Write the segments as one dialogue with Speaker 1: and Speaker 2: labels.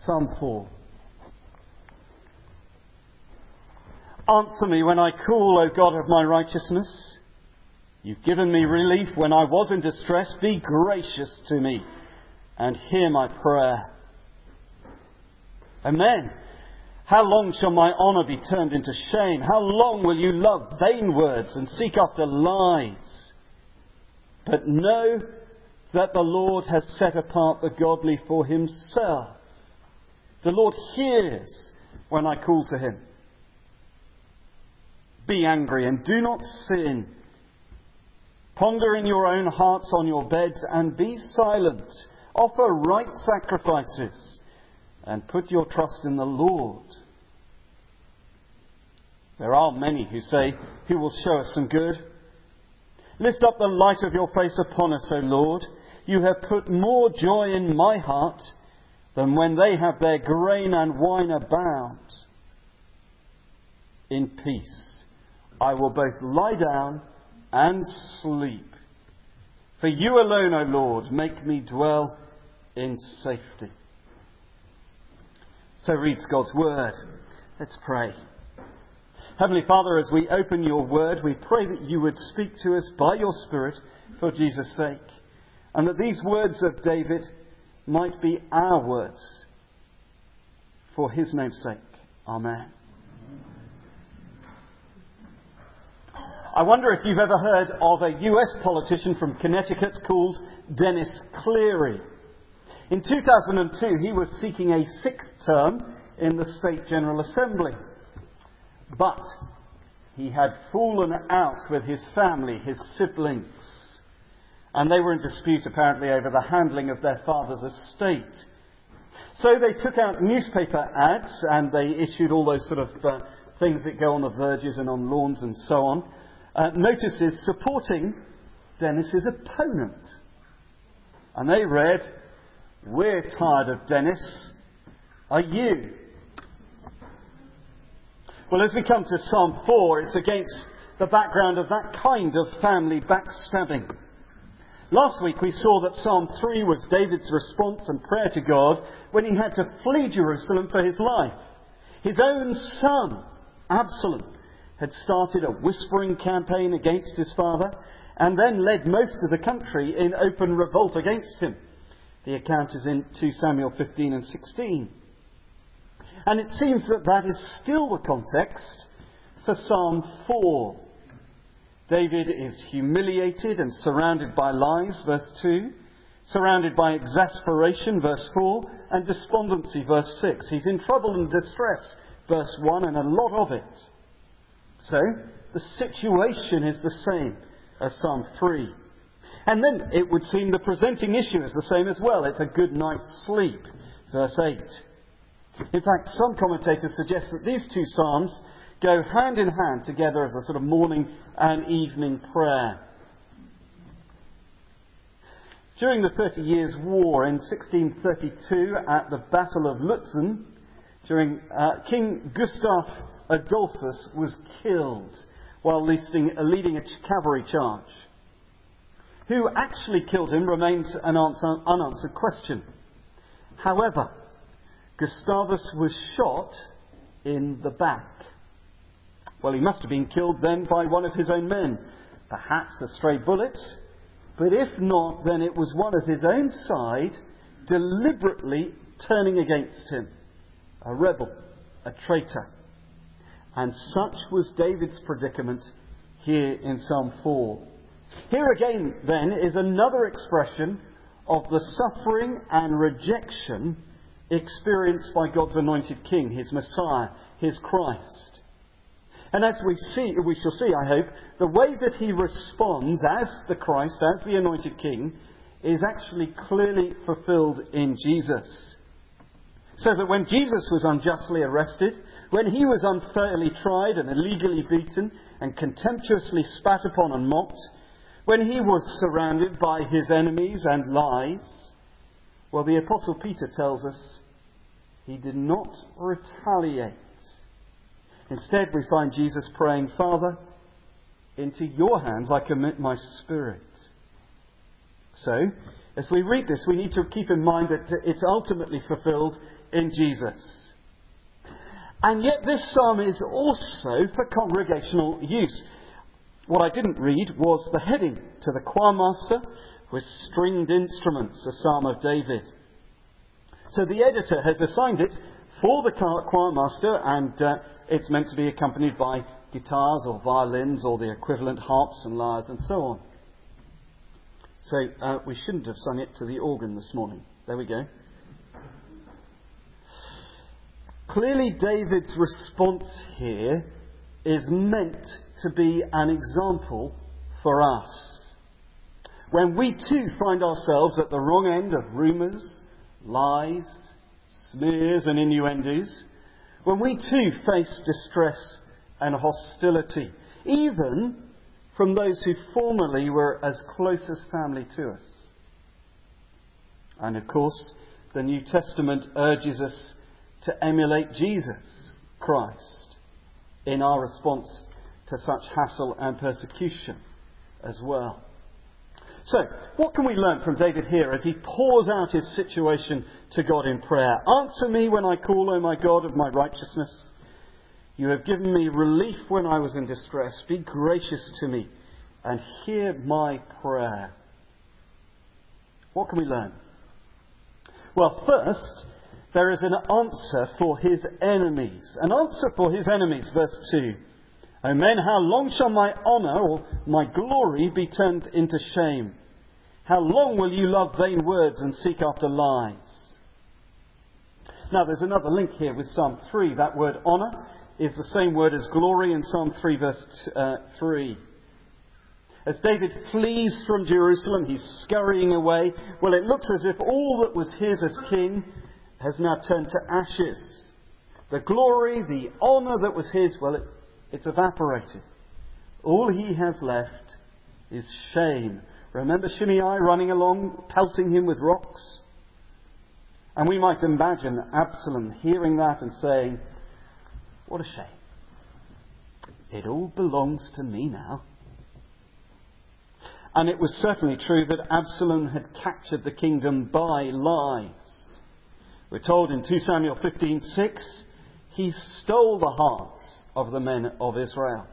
Speaker 1: Psalm 4. Answer me when I call, O God of my righteousness. You've given me relief when I was in distress. Be gracious to me and hear my prayer. Amen. How long shall my honour be turned into shame? How long will you love vain words and seek after lies? But know that the Lord has set apart the godly for himself. The Lord hears when I call to him. Be angry and do not sin. Ponder in your own hearts on your beds and be silent. Offer right sacrifices and put your trust in the Lord. There are many who say, who will show us some good? Lift up the light of your face upon us, O Lord. You have put more joy in my heart than when they have their grain and wine abound. In peace I will both lie down and sleep. For you alone, O Lord, make me dwell in safety. So reads God's word. Let's pray. Heavenly Father, as we open your word, we pray that you would speak to us by your Spirit for Jesus' sake, and that these words of David might be our words for his name's sake. Amen. I wonder if you've ever heard of a US politician from Connecticut called Dennis Cleary. In 2002, he was seeking a sixth term in the State General Assembly. But he had fallen out with his family, his siblings. And they were in dispute apparently over the handling of their father's estate. So they took out newspaper ads and they issued all those sort of things that go on the verges and on lawns and so on. Notices supporting Dennis's opponent. And they read, "We're tired of Dennis. Are you?" Well, as we come to Psalm 4, it's against the background of that kind of family backstabbing. Last week we saw that Psalm 3 was David's response and prayer to God when he had to flee Jerusalem for his life. His own son, Absalom, had started a whispering campaign against his father and then led most of the country in open revolt against him. The account is in 2 Samuel 15 and 16. And it seems that that is still the context for Psalm 4. David is humiliated and surrounded by lies, verse 2. Surrounded by exasperation, verse 4. And despondency, verse 6. He's in trouble and distress, verse 1, and a lot of it. So, the situation is the same as Psalm 3. And then it would seem the presenting issue is the same as well. It's a good night's sleep, verse 8. In fact, some commentators suggest that these two psalms go hand in hand together as a sort of morning and evening prayer. During the 30 Years' War in 1632 at the Battle of Lutzen, King Gustav Adolphus was killed while leading a cavalry charge. Who actually killed him remains an unanswered question. However, Gustavus was shot in the back. Well, he must have been killed then by one of his own men. Perhaps a stray bullet. But if not, then it was one of his own side deliberately turning against him. A rebel, a traitor. And such was David's predicament here in Psalm 4. Here again, then, is another expression of the suffering and rejection experienced by God's anointed King, his Messiah, his Christ. And as we shall see, I hope, the way that he responds as the Christ, as the anointed King, is actually clearly fulfilled in Jesus. So that when Jesus was unjustly arrested, when he was unfairly tried and illegally beaten and contemptuously spat upon and mocked, when he was surrounded by his enemies and lies, well, the Apostle Peter tells us he did not retaliate. Instead, we find Jesus praying, "Father, into your hands I commit my spirit." So, as we read this, we need to keep in mind that it's ultimately fulfilled in Jesus. And yet this psalm is also for congregational use. What I didn't read was the heading to the choir master with stringed instruments, a psalm of David. So the editor has assigned it for the choir master, and it's meant to be accompanied by guitars or violins or the equivalent harps and lyres and so on. So we shouldn't have sung it to the organ this morning. There we go. Clearly David's response here is meant to be an example for us. When we too find ourselves at the wrong end of rumours, lies, smears and innuendos, when we too face distress and hostility, even from those who formerly were as close as family to us. And of course, the New Testament urges us to emulate Jesus Christ in our response to such hassle and persecution as well. So, what can we learn from David here as he pours out his situation to God in prayer? Answer me when I call, O my God of my righteousness. You have given me relief when I was in distress. Be gracious to me and hear my prayer. What can we learn? Well, first, there is an answer for his enemies. An answer for his enemies, verse 2. O men, how long shall my honour or my glory be turned into shame? How long will you love vain words and seek after lies? Now there's another link here with Psalm 3. That word honour is the same word as glory in Psalm 3 verse 3. As David flees from Jerusalem, he's scurrying away. Well, it looks as if all that was his as king has now turned to ashes. The glory, the honour that was his, well, it's evaporated. All he has left is shame. Remember Shimei running along, pelting him with rocks? And we might imagine Absalom hearing that and saying, what a shame. It all belongs to me now. And it was certainly true that Absalom had captured the kingdom by lies. We're told in 2 Samuel 15:6, he stole the hearts of the men of Israel.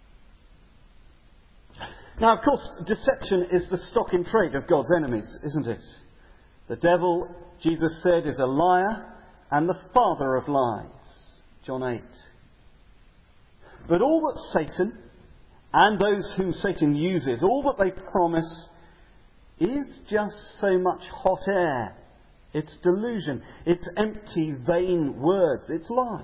Speaker 1: Now, of course, deception is the stock in trade of God's enemies, isn't it? The devil, Jesus said, is a liar and the father of lies. John 8. But all that Satan and those whom Satan uses, all that they promise, is just so much hot air. It's delusion. It's empty, vain words. It's lies.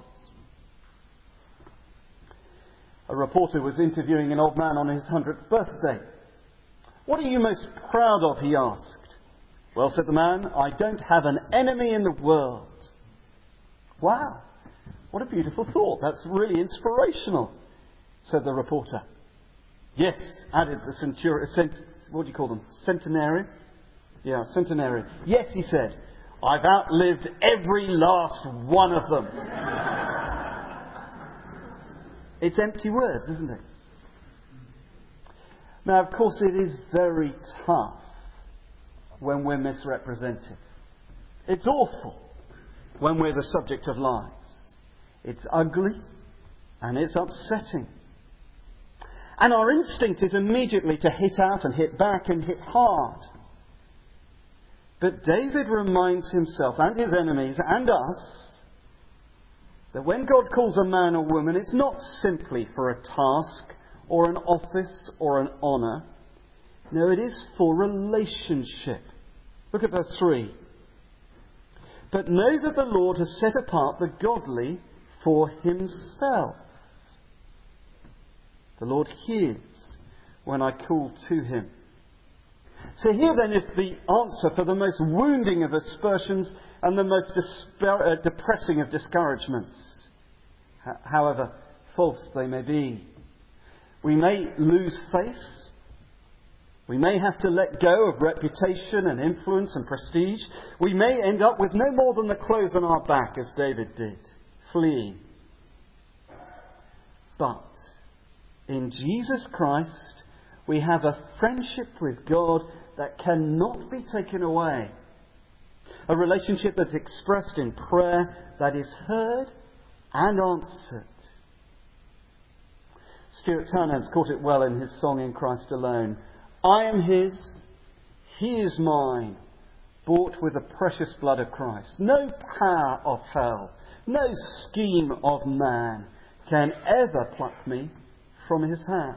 Speaker 1: A reporter was interviewing an old man on his 100th birthday. What are you most proud of, he asked. Well, said the man, I don't have an enemy in the world. Wow, what a beautiful thought. That's really inspirational, said the reporter. Yes, added the centurion, what do you call them? Centenarian? Yeah, centenarian. Yes, he said, I've outlived every last one of them. It's empty words, isn't it? Now, of course, it is very tough when we're misrepresented. It's awful when we're the subject of lies. It's ugly and it's upsetting. And our instinct is immediately to hit out and hit back and hit hard. But David reminds himself and his enemies and us that when God calls a man or woman, it's not simply for a task or an office or an honour. No, it is for relationship. Look at verse 3. But know that the Lord has set apart the godly for himself. The Lord hears when I call to him. So here then is the answer for the most wounding of aspersions and the most depressing of discouragements, however false they may be. We may lose face. We may have to let go of reputation and influence and prestige. We may end up with no more than the clothes on our back, as David did, fleeing. But in Jesus Christ, we have a friendship with God that cannot be taken away. A relationship that's expressed in prayer that is heard and answered. Stuart Townend's caught it well in his song In Christ Alone. I am his, he is mine, bought with the precious blood of Christ. No power of hell, no scheme of man can ever pluck me from his hand.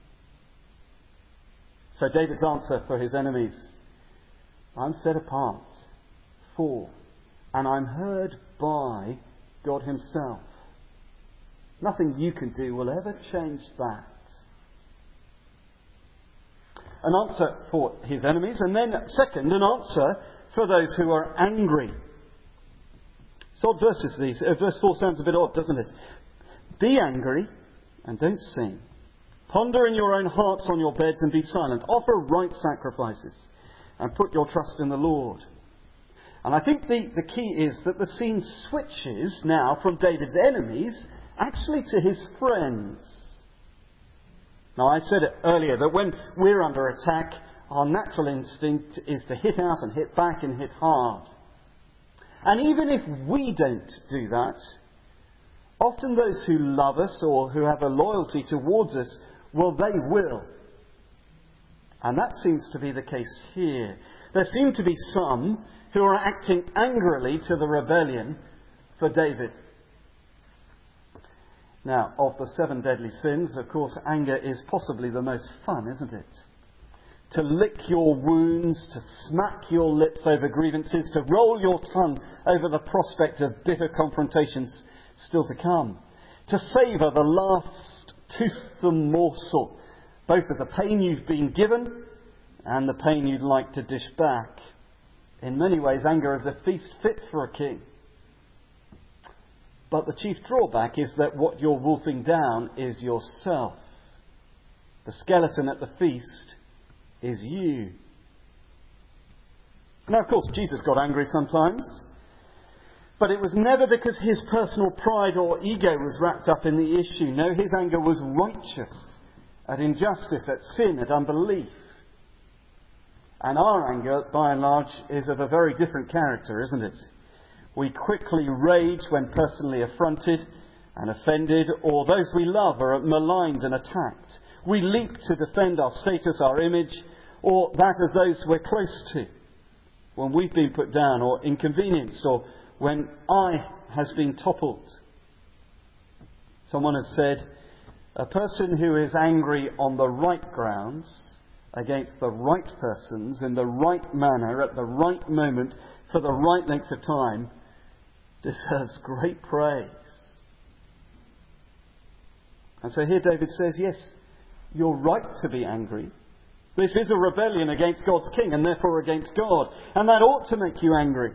Speaker 1: So David's answer for his enemies: I'm set apart for, and I'm heard by God himself. Nothing you can do will ever change that. An answer for his enemies, and then second, an answer for those who are angry. It's odd verses these. Verse 4 sounds a bit odd, doesn't it? Be angry and don't sin. Ponder in your own hearts on your beds and be silent. Offer right sacrifices and put your trust in the Lord. And I think the key is that the scene switches now from David's enemies actually to his friends. Now, I said it earlier that when we're under attack, our natural instinct is to hit out and hit back and hit hard. And even if we don't do that, often those who love us or who have a loyalty towards us, well, they will. And that seems to be the case here. There seem to be some who are acting angrily to the rebellion for David. Now, of the 7 deadly sins, of course, anger is possibly the most fun, isn't it? To lick your wounds, to smack your lips over grievances, to roll your tongue over the prospect of bitter confrontations still to come. To savour the last toothsome morsel, both of the pain you've been given and the pain you'd like to dish back. In many ways, anger is a feast fit for a king. But the chief drawback is that what you're wolfing down is yourself. The skeleton at the feast is you. Now, of course, Jesus got angry sometimes. But it was never because his personal pride or ego was wrapped up in the issue. No, his anger was righteous at injustice, at sin, at unbelief. And our anger, by and large, is of a very different character, isn't it? We quickly rage when personally affronted and offended, or those we love are maligned and attacked. We leap to defend our status, our image, or that of those we're close to, when we've been put down or inconvenienced, or when I has been toppled. Someone has said, a person who is angry on the right grounds against the right persons in the right manner at the right moment for the right length of time deserves great praise. And so here David says, yes, you're right to be angry. This is a rebellion against God's king and therefore against God. And that ought to make you angry.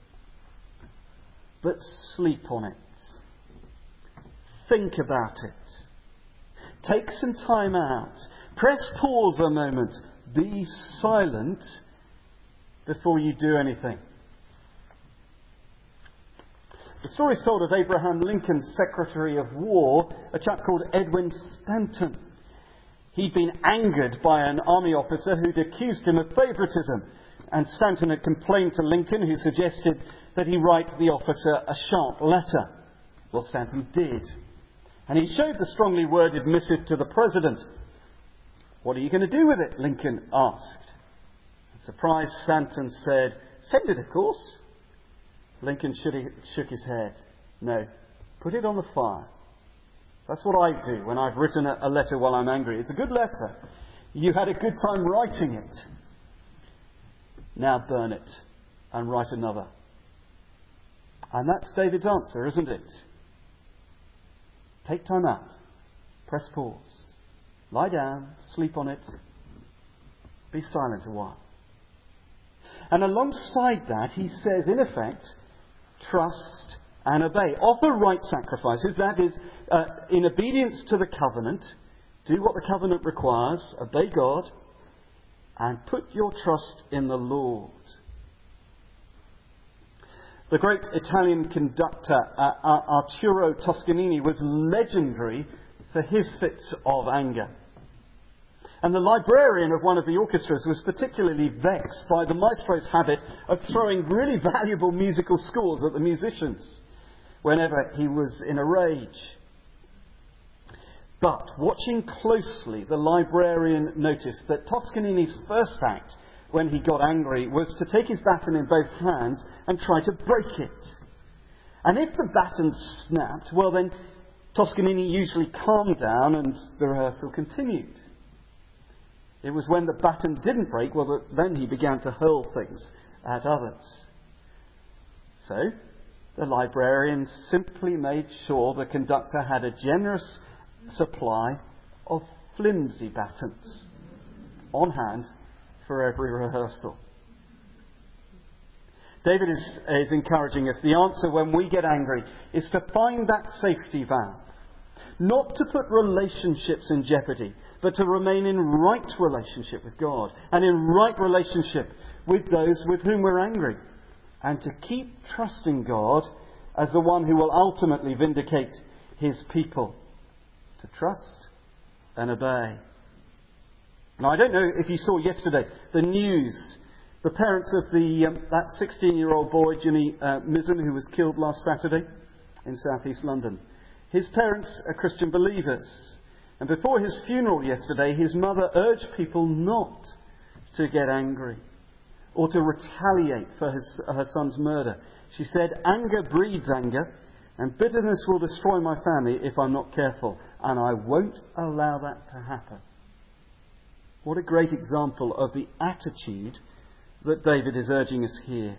Speaker 1: But sleep on it. Think about it. Take some time out. Press pause a moment. Be silent before you do anything. The story is told of Abraham Lincoln's Secretary of War, a chap called Edwin Stanton. He'd been angered by an army officer who'd accused him of favouritism, and Stanton had complained to Lincoln, who suggested that he write the officer a sharp letter. Well, Stanton did. And he showed the strongly worded missive to the president. What are you going to do with it? Lincoln asked. Surprised, Stanton said, send it, of course. Lincoln shook his head. No, put it on the fire. That's what I do when I've written a letter while I'm angry. It's a good letter. You had a good time writing it. Now burn it and write another. And that's David's answer, isn't it? Take time out. Press pause. Lie down. Sleep on it. Be silent a while. And alongside that, he says, in effect, trust and obey. Offer right sacrifices, that is, in obedience to the covenant, do what the covenant requires, obey God, and put your trust in the Lord. The great Italian conductor Arturo Toscanini was legendary for his fits of anger. And the librarian of one of the orchestras was particularly vexed by the maestro's habit of throwing really valuable musical scores at the musicians whenever he was in a rage. But watching closely, the librarian noticed that Toscanini's first act when he got angry was to take his baton in both hands and try to break it. And if the baton snapped, well then Toscanini usually calmed down and the rehearsal continued. It was when the baton didn't break, well, that then he began to hurl things at others. So, the librarian simply made sure the conductor had a generous supply of flimsy batons on hand for every rehearsal. David is encouraging us. The answer when we get angry is to find that safety valve. Not to put relationships in jeopardy, but to remain in right relationship with God and in right relationship with those with whom we're angry. And to keep trusting God as the one who will ultimately vindicate his people. To trust and obey. Now, I don't know if you saw yesterday the news. The parents of that 16-year-old boy, Jimmy Mizzen, who was killed last Saturday in southeast London. His parents are Christian believers. And before his funeral yesterday, his mother urged people not to get angry or to retaliate for her son's murder. She said, "Anger breeds anger, and bitterness will destroy my family if I'm not careful, and I won't allow that to happen." What a great example of the attitude that David is urging us here.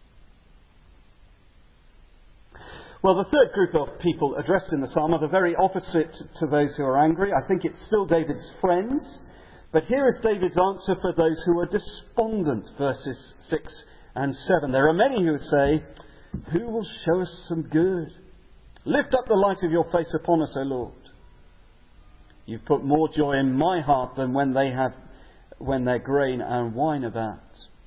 Speaker 1: Well, the third group of people addressed in the psalm are the very opposite to those who are angry. I think it's still David's friends. But here is David's answer for those who are despondent, verses 6 and 7. There are many who say, "Who will show us some good? Lift up the light of your face upon us, O Lord. You've put more joy in my heart than when their grain and wine about."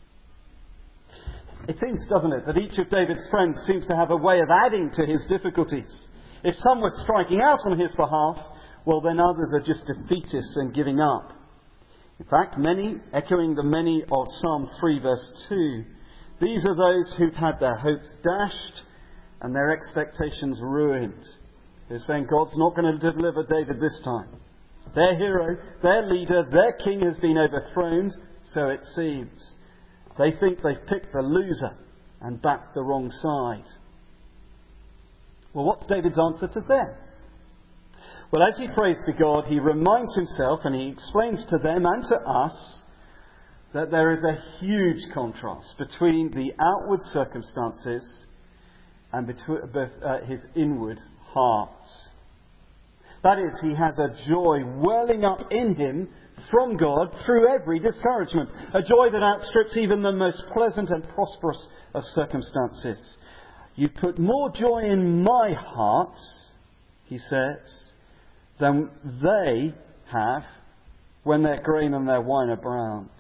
Speaker 1: It seems, doesn't it, that each of David's friends seems to have a way of adding to his difficulties. If some were striking out on his behalf, well then others are just defeatists and giving up. In fact, many, echoing the many of Psalm 3 verse 2, these are those who've had their hopes dashed and their expectations ruined. They're saying God's not going to deliver David this time. Their hero, their leader, their king has been overthrown, so it seems. They think they've picked the loser and backed the wrong side. Well, what's David's answer to them? Well, as he prays to God, he reminds himself and he explains to them and to us that there is a huge contrast between the outward circumstances and between his inward heart. That is, he has a joy welling up in him from God through every discouragement. A joy that outstrips even the most pleasant and prosperous of circumstances. You put more joy in my heart, he says, than they have when their grain and their wine are browned.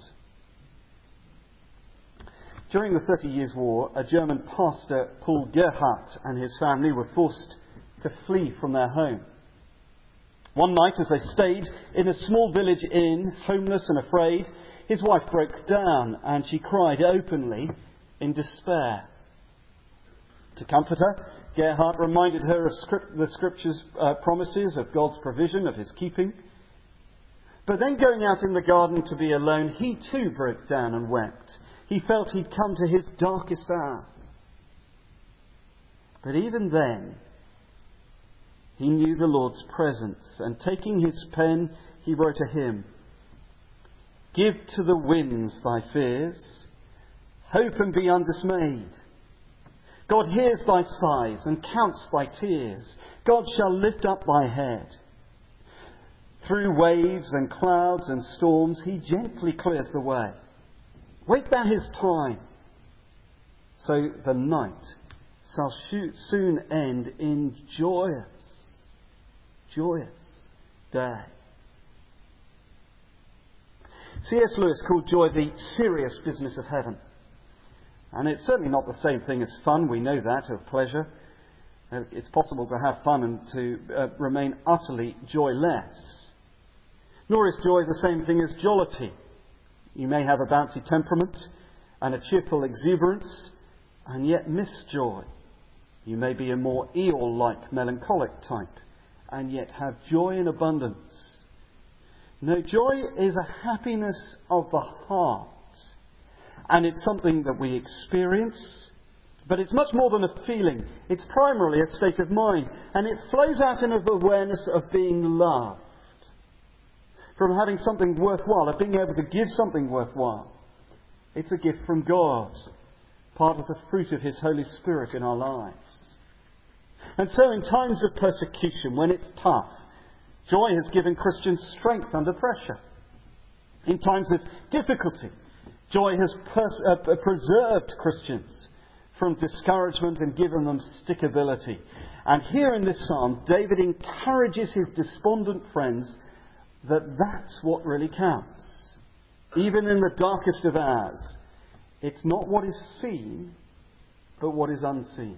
Speaker 1: During the 30 Years' War, a German pastor, Paul Gerhardt, and his family were forced to flee from their home. One night, as they stayed in a small village inn, homeless and afraid, his wife broke down and she cried openly in despair. To comfort her, Gerhardt reminded her of the Scripture's promises of God's provision, of his keeping. But then going out in the garden to be alone, he too broke down and wept. He felt he'd come to his darkest hour. But even then, he knew the Lord's presence, and taking his pen, he wrote a hymn. Give to the winds thy fears, hope and be undismayed. God hears thy sighs and counts thy tears. God shall lift up thy head. Through waves and clouds and storms, he gently clears the way. Wait thou his time, so the night shall soon end in joyous day. C.S. Lewis called joy the serious business of heaven. And it's certainly not the same thing as fun, we know that, or pleasure. It's possible to have fun and to remain utterly joyless. Nor is joy the same thing as jollity. You may have a bouncy temperament and a cheerful exuberance, and yet miss joy. You may be a more Eeyore-like melancholic type, and yet have joy in abundance. No, joy is a happiness of the heart, and it's something that we experience, but it's much more than a feeling. It's primarily a state of mind, and it flows out in an awareness of being loved, from having something worthwhile, of being able to give something worthwhile. It's a gift from God, part of the fruit of His Holy Spirit in our lives. And so in times of persecution, when it's tough, joy has given Christians strength under pressure. In times of difficulty, joy has preserved Christians from discouragement and given them stickability. And here in this psalm, David encourages his despondent friends that that's what really counts. Even in the darkest of hours, it's not what is seen, but what is unseen.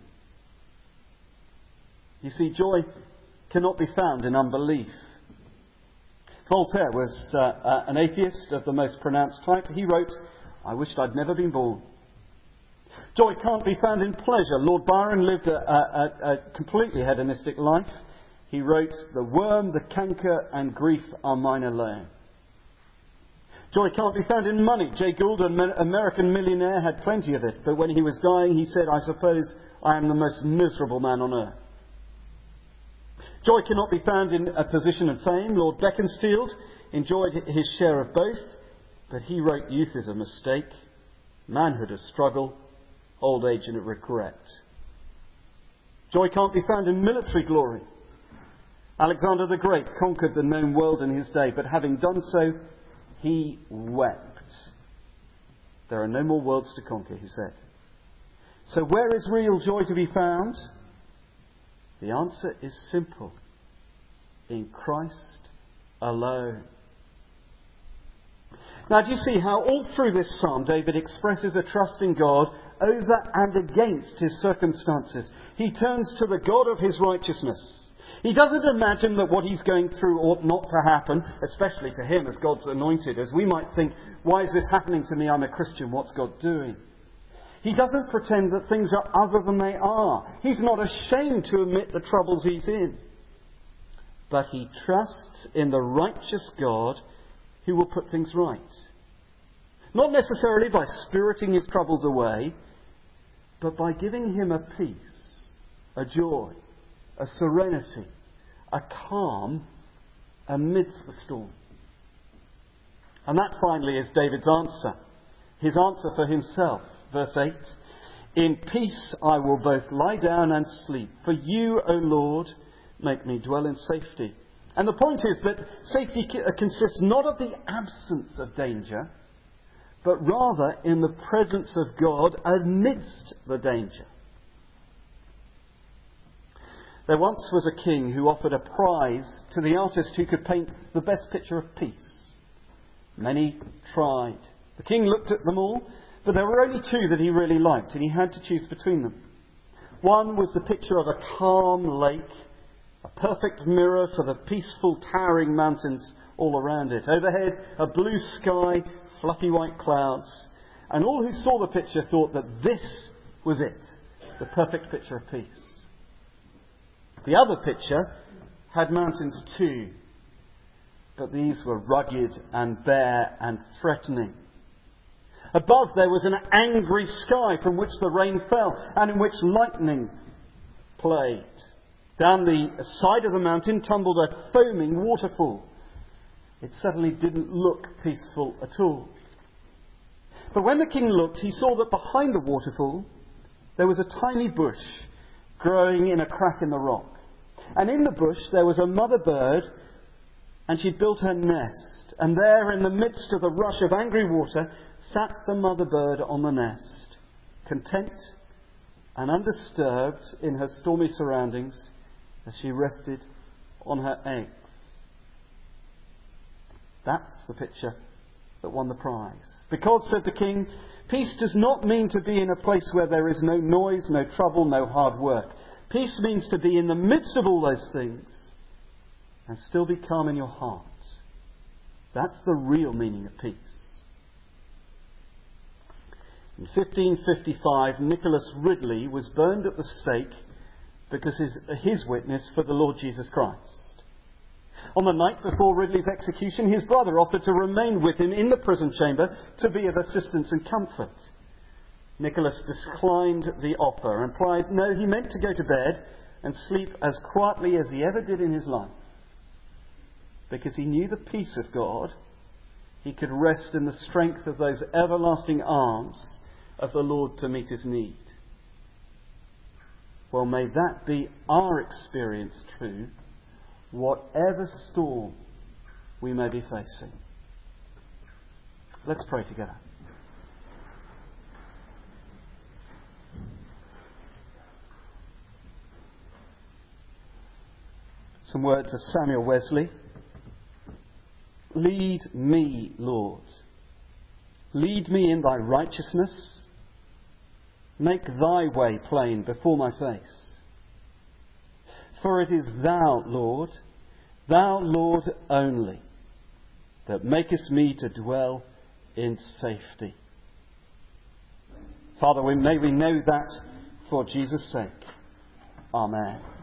Speaker 1: You see, joy cannot be found in unbelief. Voltaire was an atheist of the most pronounced type. He wrote, "I wished I'd never been born." Joy can't be found in pleasure. Lord Byron lived a completely hedonistic life. He wrote, "The worm, the canker, and grief are mine alone." Joy can't be found in money. Jay Gould, an American millionaire, had plenty of it, but when he was dying, he said, "I suppose I am the most miserable man on earth." Joy cannot be found in a position of fame. Lord Beaconsfield enjoyed his share of both, but he wrote, "Youth is a mistake, manhood a struggle, old age a regret." Joy can't be found in military glory. Alexander the Great conquered the known world in his day, but having done so, he wept. "There are no more worlds to conquer," he said. So where is real joy to be found? The answer is simple. In Christ alone. Now, do you see how all through this psalm David expresses a trust in God over and against his circumstances? He turns to the God of his righteousness. He doesn't imagine that what he's going through ought not to happen, especially to him as God's anointed, as we might think, why is this happening to me? I'm a Christian. What's God doing? He doesn't pretend that things are other than they are. He's not ashamed to admit the troubles he's in. But he trusts in the righteous God who will put things right. Not necessarily by spiriting his troubles away, but by giving him a peace, a joy, a serenity, a calm amidst the storm. And that finally is David's answer. His answer for himself. Verse 8, "In peace I will both lie down and sleep. For you, O Lord, make me dwell in safety." And the point is that safety consists not of the absence of danger, but rather in the presence of God amidst the danger. There once was a king who offered a prize to the artist who could paint the best picture of peace. Many tried. The king looked at them all, but there were only two that he really liked, and he had to choose between them. One was the picture of a calm lake, a perfect mirror for the peaceful, towering mountains all around it. Overhead, a blue sky, fluffy white clouds, and all who saw the picture thought that this was it, the perfect picture of peace. The other picture had mountains too, but these were rugged and bare and threatening. Above there was an angry sky from which the rain fell and in which lightning played. Down the side of the mountain tumbled a foaming waterfall. It certainly didn't look peaceful at all. But when the king looked, he saw that behind the waterfall there was a tiny bush growing in a crack in the rock. And in the bush there was a mother bird, and she'd built her nest. And there in the midst of the rush of angry water sat the mother bird on the nest, content and undisturbed in her stormy surroundings as she rested on her eggs. That's the picture that won the prize. Because, said the king, peace does not mean to be in a place where there is no noise, no trouble, no hard work. Peace means to be in the midst of all those things and still be calm in your heart. That's the real meaning of peace. In 1555, Nicholas Ridley was burned at the stake because his witness for the Lord Jesus Christ. On the night before Ridley's execution, his brother offered to remain with him in the prison chamber to be of assistance and comfort. Nicholas declined the offer and replied, no, he meant to go to bed and sleep as quietly as he ever did in his life. Because he knew the peace of God, he could rest in the strength of those everlasting arms of the Lord to meet his need. Well, may that be our experience too, whatever storm we may be facing. Let's pray together. Some words of Samuel Wesley. Lead me, Lord. Lead me in thy righteousness. Make thy way plain before my face. For it is thou, Lord only, that makest me to dwell in safety. Father, may we know that for Jesus' sake. Amen.